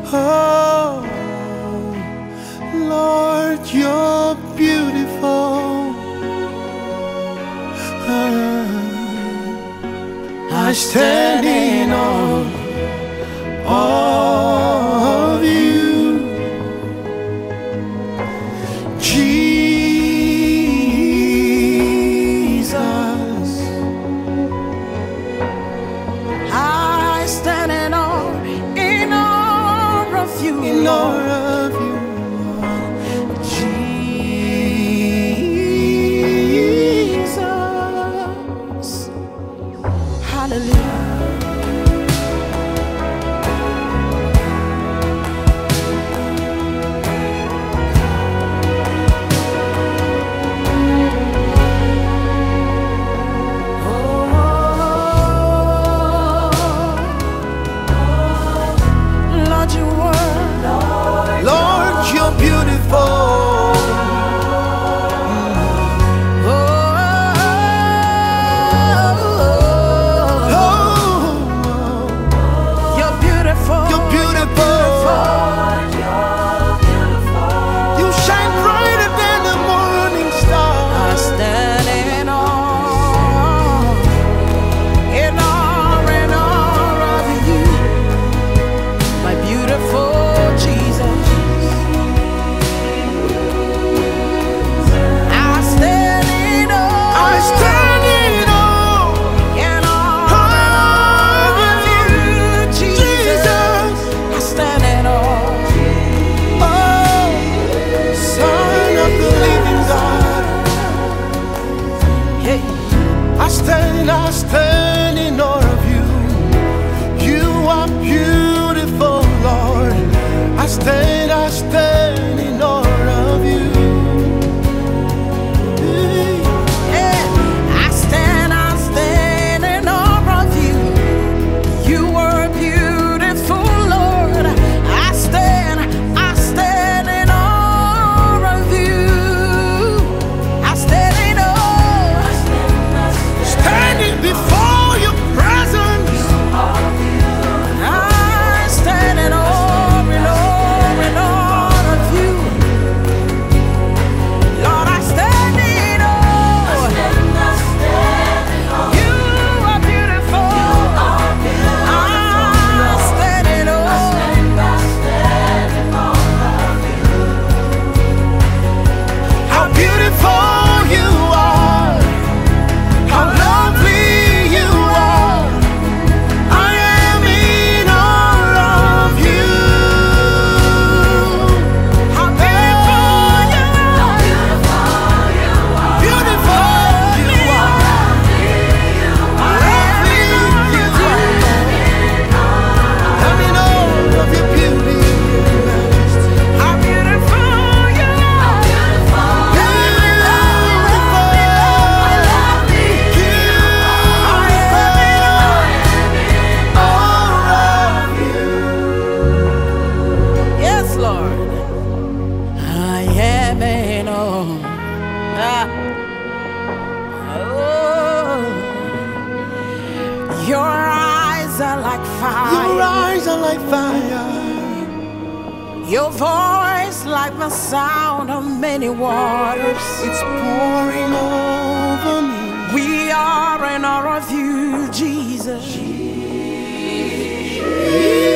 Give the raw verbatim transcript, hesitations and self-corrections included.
Oh, Lord, you're beautiful. I stand in awe of you, Jesus. I stand in awe, in awe of you, In awe of you, Jesus. Hallelujah. Lord, you're beautiful. I stand, I stand in awe of you. You are beautiful, Lord. I stand, I stand in awe of you. I stand, I stand in awe of you. You are beautiful, Lord. I stand, I stand in awe of you. I stand in awe. Standing before your presence, I stand in awe, in awe, in awe of you. Lord, I stand in awe. You are beautiful. I stand in awe. how beautiful you are, how lovely you are. I am in awe of you. How beautiful you are. Beautiful you are, lovely you are. I'm in awe of your beauty and majesty. How beautiful you are. Yes, Lord. I am in awe. Ah. Oh. Your eyes are like fire. Your eyes are like fire. Your voice like the sound of many waters. It's pouring over me. We are in awe of you, Jesus. Jesus.